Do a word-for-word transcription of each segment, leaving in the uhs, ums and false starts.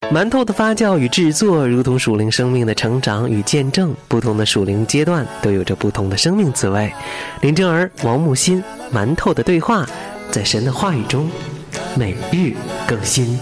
馒头的发酵与制作如同属灵生命的成长与见证，不同的属灵阶段都有着不同的生命滋味。林真儿、王木心，馒头的对话，在神的话语中每日更新。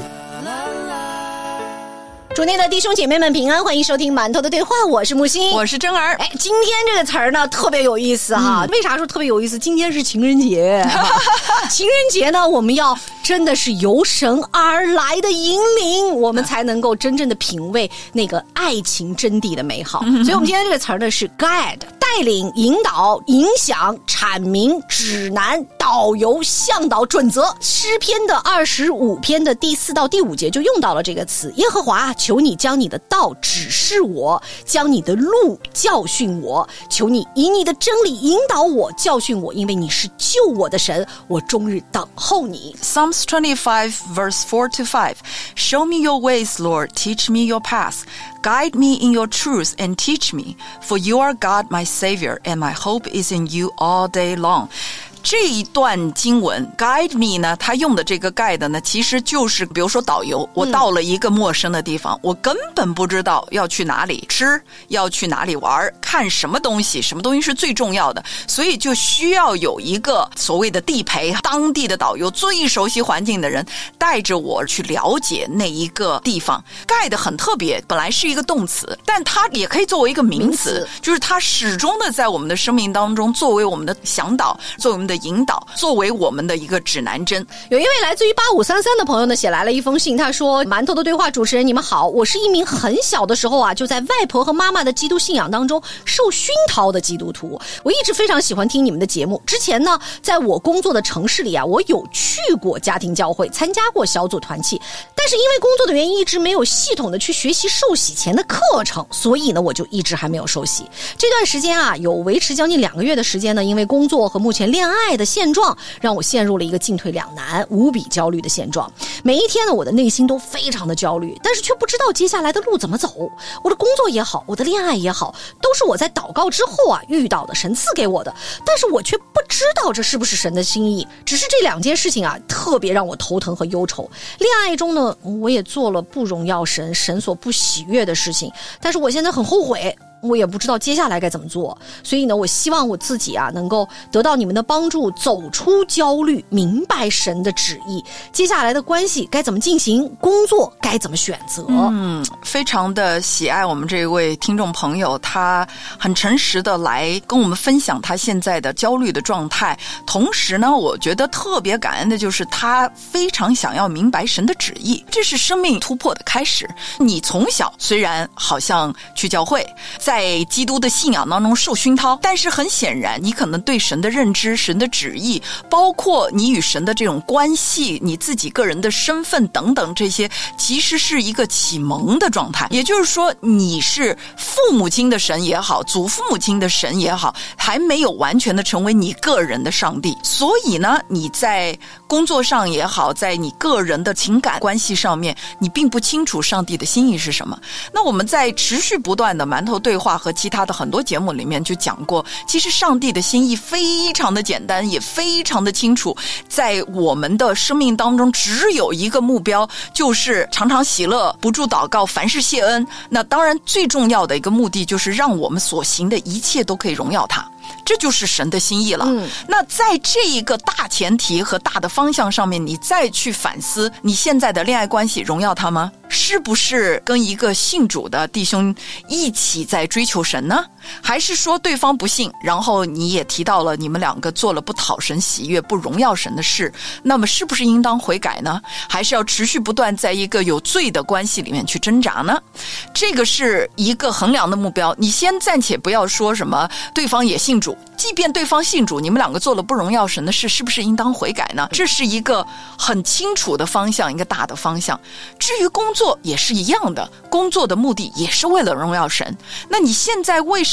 主内的弟兄姐妹们平安，欢迎收听馒头的对话，我是木心， 我是真儿。 哎，今天这个词儿呢特别有意思哈、嗯、为啥说特别有意思？今天是情人节情人节呢，我们要真的是由神而来的引领，我们才能够真正的品味那个爱情真谛的美好、嗯、所以我们今天这个词儿呢是 guide， 带领、引导、影响、阐明、指南、导游、向导、准则。诗篇的二十五篇的第四到第五节就用到了这个词，耶和华，求你将你的道指示我，将你的路教训我，求你以你的真理引导我，教训我，因为你是救我的神，我终日等候你。 Psalms twenty-five verse four to five Show me your ways, Lord, teach me your paths. Guide me in your truth and teach me, for you are God, my Savior, and my hope is in you all day long.这一段经文 guide me 呢，他用的这个 guide 呢，其实就是比如说导游，我到了一个陌生的地方、嗯、我根本不知道要去哪里吃，要去哪里玩，看什么东西，什么东西是最重要的，所以就需要有一个所谓的地陪，当地的导游，最熟悉环境的人带着我去了解那一个地方。 guide 很特别，本来是一个动词，但它也可以作为一个名词，名词就是它始终的在我们的生命当中作为我们的向导，作为我们的引导，作为我们的一个指南针。 有一位来自于八五三三的朋友呢，写来了一封信，他说：馒头的对话主持人你们好，我是一名很小的时候啊就在外婆和妈妈的基督信仰当中受熏陶的基督徒，我一直非常喜欢听你们的节目。之前呢在我工作的城市里啊，我有去过家庭教会，参加过小组团契，但是因为工作的原因一直没有系统的去学习受洗前的课程，所以呢我就一直还没有受洗。这段时间啊有维持将近两个月的时间呢，因为工作和目前恋爱的现状让我陷入了一个进退两难无比焦虑的现状。每一天呢我的内心都非常的焦虑，但是却不知道接下来的路怎么走。我的工作也好，我的恋爱也好，都是我在祷告之后啊遇到的，神赐给我的，但是我却不知道这是不是神的心意。只是这两件事情啊特别让我头疼和忧愁。恋爱中呢我也做了不荣耀神神所不喜悦的事情，但是我现在很后悔，我也不知道接下来该怎么做。所以呢我希望我自己啊能够得到你们的帮助，走出焦虑，明白神的旨意，接下来的关系该怎么进行，工作该怎么选择。 嗯，非常的喜爱我们这位听众朋友，他很诚实的来跟我们分享他现在的焦虑的状态，同时呢我觉得特别感恩的就是他非常想要明白神的旨意，这是生命突破的开始。你从小虽然好像去教会，在基督的信仰当中受熏陶，但是很显然你可能对神的认知，神的旨意，包括你与神的这种关系，你自己个人的身份等等，这些其实是一个启蒙的状态。也就是说你是父母亲的神也好，祖父母亲的神也好，还没有完全的成为你个人的上帝。所以呢你在工作上也好，在你个人的情感关系上面，你并不清楚上帝的心意是什么。那我们在持续不断的馒头对话和其他的很多节目里面就讲过，其实上帝的心意非常的简单，也非常的清楚，在我们的生命当中只有一个目标，就是常常喜乐，不住祷告，凡事谢恩。那当然最重要的一个目的就是让我们所行的一切都可以荣耀他，这就是神的心意了、嗯、那在这一个大前提和大的方向上面，你再去反思你现在的恋爱关系荣耀他吗？是不是跟一个信主的弟兄一起在追求神呢？还是说对方不信，然后你也提到了你们两个做了不讨神喜悦不荣耀神的事，那么是不是应当悔改呢？还是要持续不断在一个有罪的关系里面去挣扎呢？这个是一个衡量的目标。你先暂且不要说什么对方也信主，即便对方信主，你们两个做了不荣耀神的事，是不是应当悔改呢？这是一个很清楚的方向，一个大的方向。至于工作也是一样的，工作的目的也是为了荣耀神。那你现在为什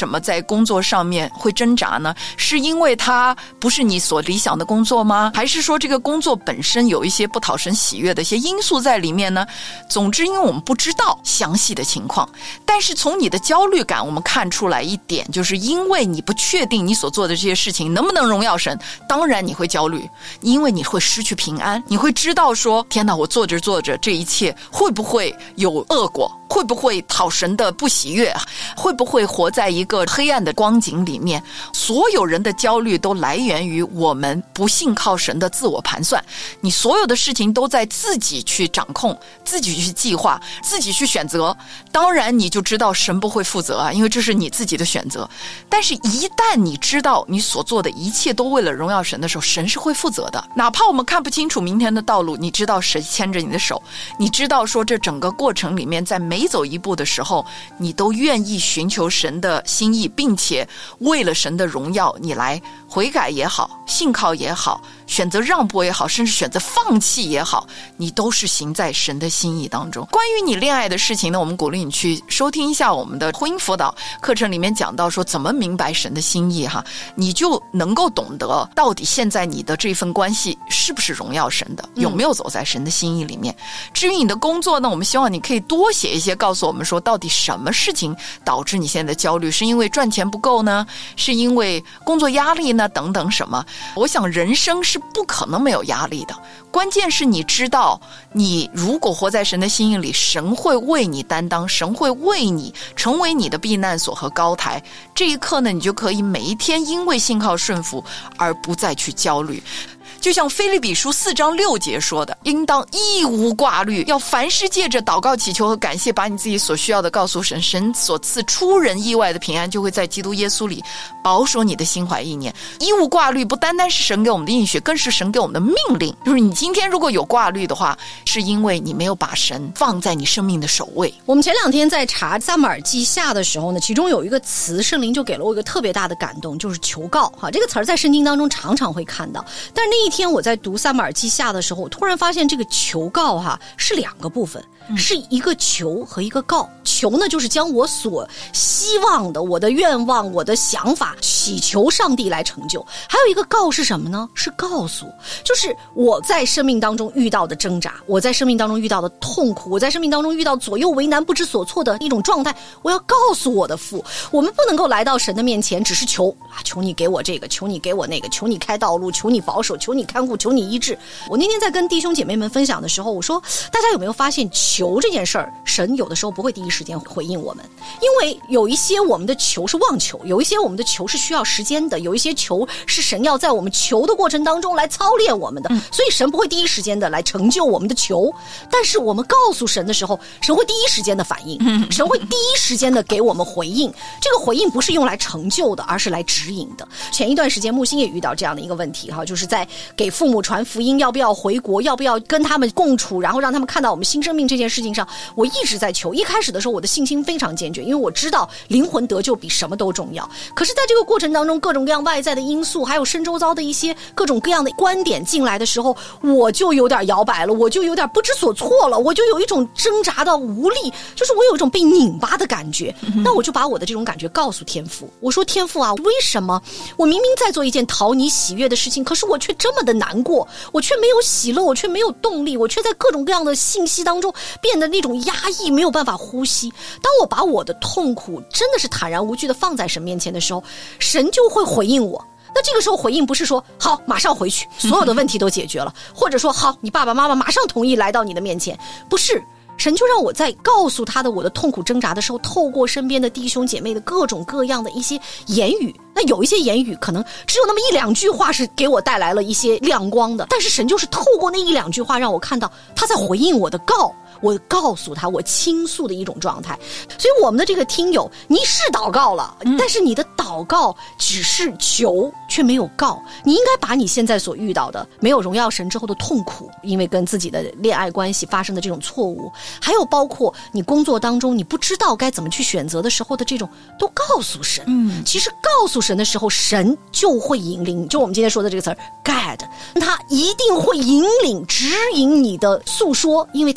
什么在工作上面会挣扎呢？是因为它不是你所理想的工作吗？还是说这个工作本身有一些不讨神喜悦的一些因素在里面呢？总之因为我们不知道详细的情况，但是从你的焦虑感我们看出来一点，就是因为你不确定你所做的这些事情能不能荣耀神，当然你会焦虑，因为你会失去平安，你会知道说天哪，我做着做着这一切会不会有恶果，会不会讨神的不喜悦，会不会活在一个黑暗的光景里面。所有人的焦虑都来源于我们不信靠神的自我盘算，你所有的事情都在自己去掌控，自己去计划，自己去选择，当然你就知道神不会负责啊，因为这是你自己的选择。但是一旦你知道你所做的一切都为了荣耀神的时候，神是会负责的。哪怕我们看不清楚明天的道路，你知道神牵着你的手，你知道说这整个过程里面在每走一步的时候，你都愿意寻求神的心意，并且为了神的荣耀你来悔改也好，信靠也好，选择让步也好，甚至选择放弃也好，你都是行在神的心意当中。关于你恋爱的事情呢，我们鼓励你去收听一下我们的婚姻辅导课程，里面讲到说怎么明白神的心意哈，你就能够懂得到底现在你的这份关系是不是荣耀神的，有没有走在神的心意里面。至于你的工作呢，我们希望你可以多写一些，告诉我们说到底什么事情导致你现在的焦虑，是因为赚钱不够呢，是因为工作压力呢，等等什么。我想人生是不可能没有压力的，关键是你知道你如果活在神的心意里，神会为你担当，神会为你成为你的避难所和高台。这一刻呢，你就可以每一天因为信靠顺服而不再去焦虑。就像腓立比书四章六节说的，应当一无挂虑，要凡事借着祷告祈求和感谢，把你自己所需要的告诉神，神所赐出人意外的平安就会在基督耶稣里保守你的心怀意念。一无挂虑不单单是神给我们的应许，更是神给我们的命令。就是你今天如果有挂虑的话，是因为你没有把神放在你生命的首位。 我们前两天在查撒母耳记下的时候呢，其中有一个词圣灵就给了我一个特别大的感动，就是求告哈。这个词儿在圣经当中常常会看到，但是那一天我在读撒母耳记下的时候，我突然发现这个求告哈是两个部分，是一个求和一个告。求呢就是将我所希望的，我的愿望，我的想法祈求上帝来成就。还有一个告是什么呢？是告诉，就是我在生命当中遇到的挣扎，我在生命当中遇到的痛苦，我在生命当中遇到左右为难不知所措的一种状态，我要告诉我的父。我们不能够来到神的面前只是求啊，求你给我这个，求你给我那个，求你开道路，求你保守，求你看顾，求你医治。我那天在跟弟兄姐妹们分享的时候，我说大家有没有发现求这件事儿，神有的时候不会第一时间回应我们，因为有一些我们的求是妄求，有一些我们的求是需要时间的，有一些求是神要在我们求的过程当中来操练我们的，所以神不会第一时间的来成就我们的求。但是我们告诉神的时候，神会第一时间的反应，神会第一时间的给我们回应。这个回应不是用来成就的，而是来指引的。前一段时间木星也遇到这样的一个问题哈，就是在给父母传福音，要不要回国，要不要跟他们共处，然后让他们看到我们新生命这件事情上，我一直在求。一开始的时候我的信心非常坚决，因为我知道灵魂得救比什么都重要。可是在这个过程当中，各种各样外在的因素，还有身周遭的一些各种各样的观点进来的时候，我就有点摇摆了，我就有点不知所措了，我就有一种挣扎到无力，就是我有一种被拧巴的感觉。那我就把我的这种感觉告诉天父，我说天父啊，为什么我明明在做一件讨你喜悦的事情，可是我却这么的难过，我却没有喜乐，我却没有动力，我却在各种各样的信息当中变得那种压抑，没有办法呼吸。当我把我的痛苦真的是坦然无惧的放在神面前的时候，神就会回应我。那这个时候回应不是说好马上回去所有的问题都解决了，或者说好你爸爸妈妈马上同意来到你的面前，不是。神就让我在告诉他的我的痛苦挣扎的时候，透过身边的弟兄姐妹的各种各样的一些言语，那有一些言语可能只有那么一两句话是给我带来了一些亮光的，但是神就是透过那一两句话让我看到他在回应我的告，我告诉他我倾诉的一种状态。所以我们的这个听友，你是祷告了，但是你的祷告只是求却没有告。你应该把你现在所遇到的没有荣耀神之后的痛苦，因为跟自己的恋爱关系发生的这种错误，还有包括你工作当中你不知道该怎么去选择的时候的这种，都告诉神。嗯，其实告诉神的时候，神就会引领，就我们今天说的这个词儿 guide， 他一定会引领指引你的诉说，因为他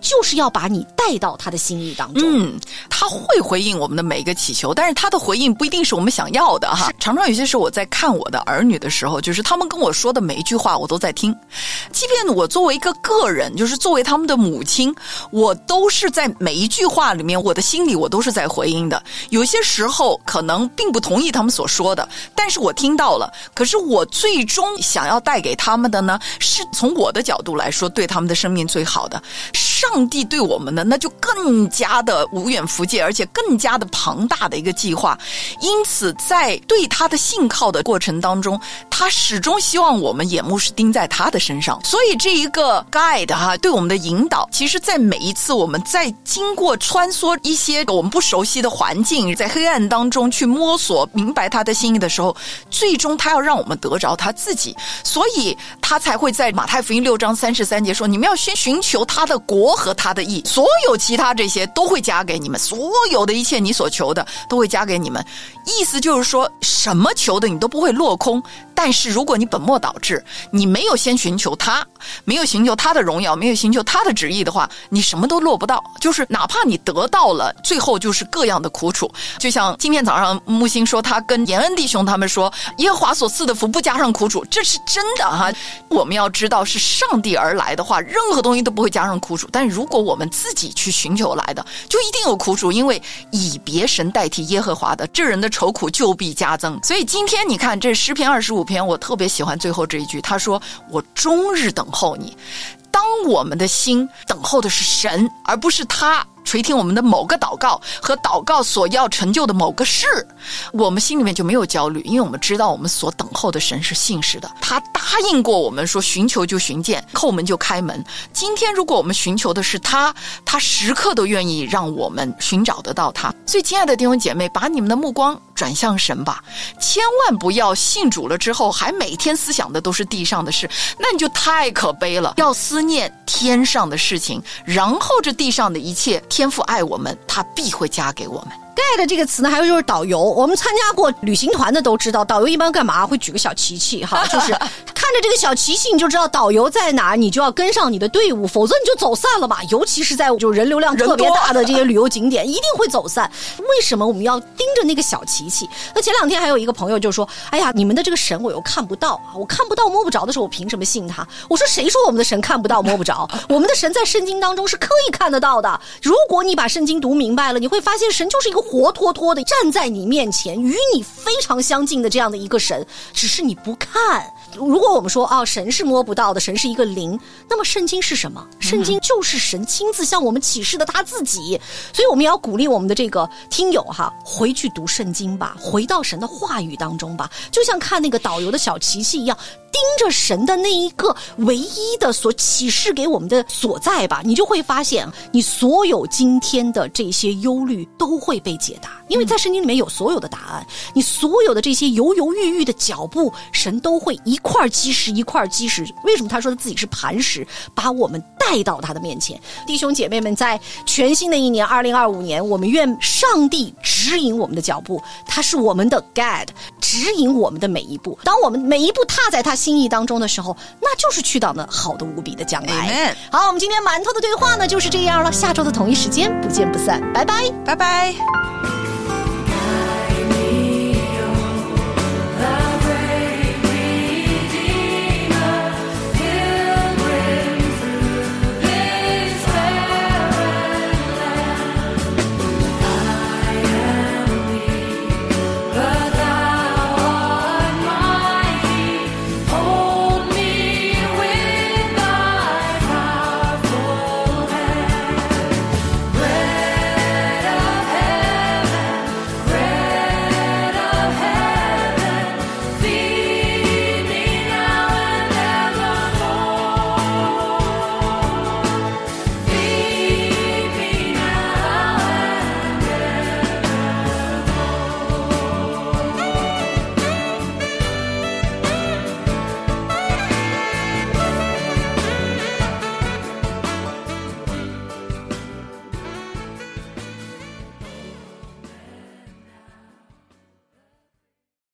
就是要把你带到他的心意当中。 嗯，他会回应我们的每一个祈求，但是他的回应不一定是我们想要的哈。常常有些时候我在看我的儿女的时候，就是他们跟我说的每一句话我都在听，即便我作为一个个人，就是作为他们的母亲，我都是在每一句话里面，我的心里我都是在回应的。有些时候可能并不同意他们所说的，但是我听到了，可是我最终想要带给他们的呢，是从我的角度来说对他们的生命最好的。上帝对我们呢，那就更加的无远弗届，而且更加的庞大的一个计划。因此在对他的信靠的过程当中，他始终希望我们眼目是盯在他的身上。所以这一个 guide 哈，对我们的引导，其实在每一次我们在经过穿梭一些我们不熟悉的环境，在黑暗当中去摸索明白他的心意的时候，最终他要让我们得着他自己。所以他才会在马太福音六章三十三节说，你们要先寻求他的国和他的义，所有其他这些都会加给你们，所有的一切你所求的都会加给你们。意思就是说，什么求的你都不会落空，但是如果你本末倒置，你没有先寻求他，没有寻求他的荣耀，没有寻求他的旨意的话，你什么都落不到。就是哪怕你得到了，最后就是各样的苦楚。就像今天早上木星说，他跟延恩弟兄他们说，耶和华所赐的福不加上苦楚，这是真的哈。我们要知道是上帝而来的话，任何东西都不会加上苦楚，但如果我们自己去寻求来的，就一定有苦楚，因为以别神代替耶和华的，这人的愁苦就必加增。所以今天你看这诗篇二十五篇，我特别喜欢最后这一句，他说我终日等候你。当我们的心等候的是神，而不是他垂听我们的某个祷告和祷告所要成就的某个事，我们心里面就没有焦虑，因为我们知道我们所等候的神是信实的，他答应过我们说寻求就寻见，叩门就开门。今天如果我们寻求的是他，他时刻都愿意让我们寻找得到他。所以亲爱的弟兄姐妹，把你们的目光转向神吧，千万不要信主了之后还每天思想的都是地上的事，那你就太可悲了。要思念天上的事情，然后这地上的一切，天父爱我们，他必会加给我们。 guide 这个词呢，还有就是导游。我们参加过旅行团的都知道，导游一般干嘛？会举个小旗旗哈，就是看着这个小旗旗，你就知道导游在哪儿，你就要跟上你的队伍，否则你就走散了嘛。尤其是在就人流量特别大的这些旅游景点，一定会走散。为什么我们要盯着那个小旗旗？那前两天还有一个朋友就说：“哎呀，你们的这个神我又看不到啊，我看不到摸不着的时候，我凭什么信他？”我说：“谁说我们的神看不到摸不着？我们的神在圣经当中是可以看得到的。如果你把圣经读明白了，你会发现神就是一个活脱脱的站在你面前，与你非常相近的这样的一个神，只是你不看。如果我们说哦，神是摸不到的，神是一个灵，那么圣经是什么？圣经就是神亲自向我们启示的他自己。所以我们也要鼓励我们的这个听友哈，回去读圣经吧，回到神的话语当中吧，就像看那个导游的小旗旗一样，盯着神的那一个唯一的所启示给我们的所在吧，你就会发现你所有今天的这些忧虑都会被解答，因为在圣经里面有所有的答案。你所有的这些犹犹豫豫的脚步，神都会一块基石一块基石。为什么他说他自己是磐石，把我们带到他的面前？弟兄姐妹们，在全新的一年二零二五年，我们愿上帝指引我们的脚步，他是我们的 guide， 指引我们的每一步。当我们每一步踏在他心意当中的时候，那就是去到那好的无比的将来。好，我们今天馒头的对话呢就是这样了，下周的同一时间不见不散，拜拜， 拜拜。